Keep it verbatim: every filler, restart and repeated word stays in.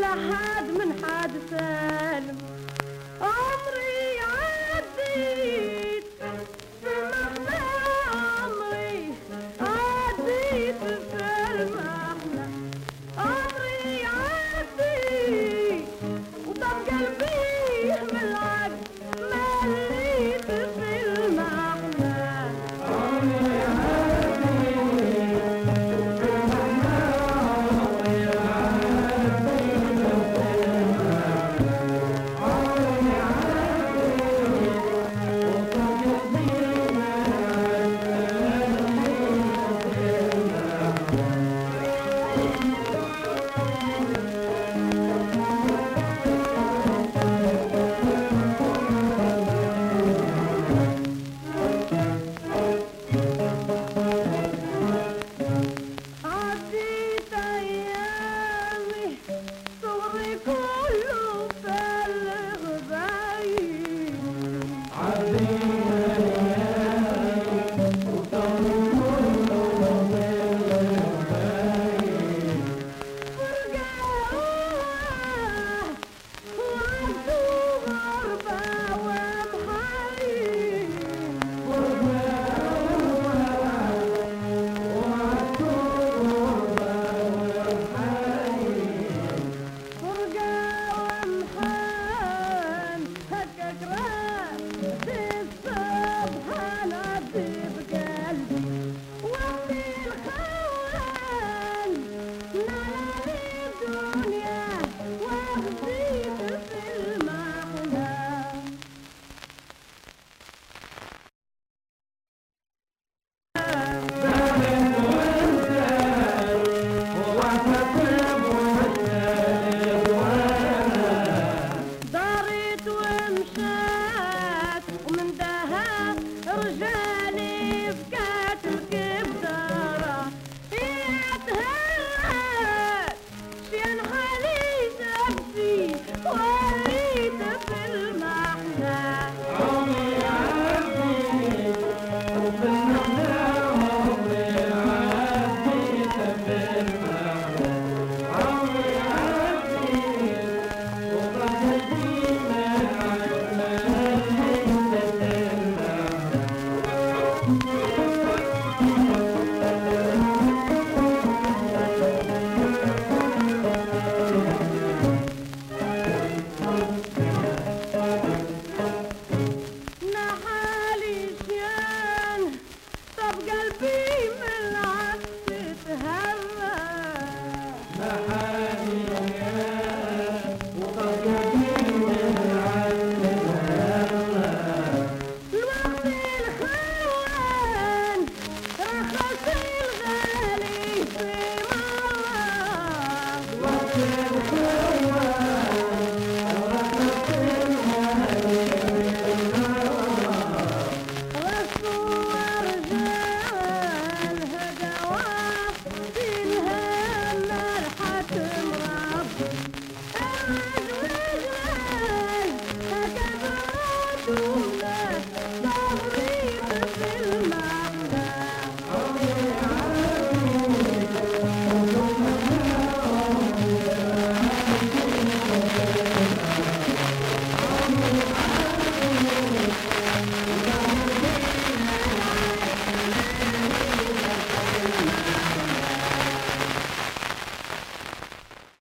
حد من حد سالم عمري عديت في المحنة عمري عديت في المحنة عمري عديت وطب قلبي من العد مليت في المحنة عمري عديت أيامي صغري كله في الغبايب عديت أيامي وصغري كله في الغبايب فرقاه وعدوا غربة ومحايب دارت ومشات ومن دها رجالي بكات الكبدارة يتهرب شين حالي نفسي وليت في المحنة عمري عديت وفي المحنة عمري عديت في المحنة عمري نحالي شيان طب قلبي من العكس تهرى نحالي شيان وطب قلبي من العكس تهرى الوقت الخوان رخص الغالي في مرة الوقت الخوان مرحة مراب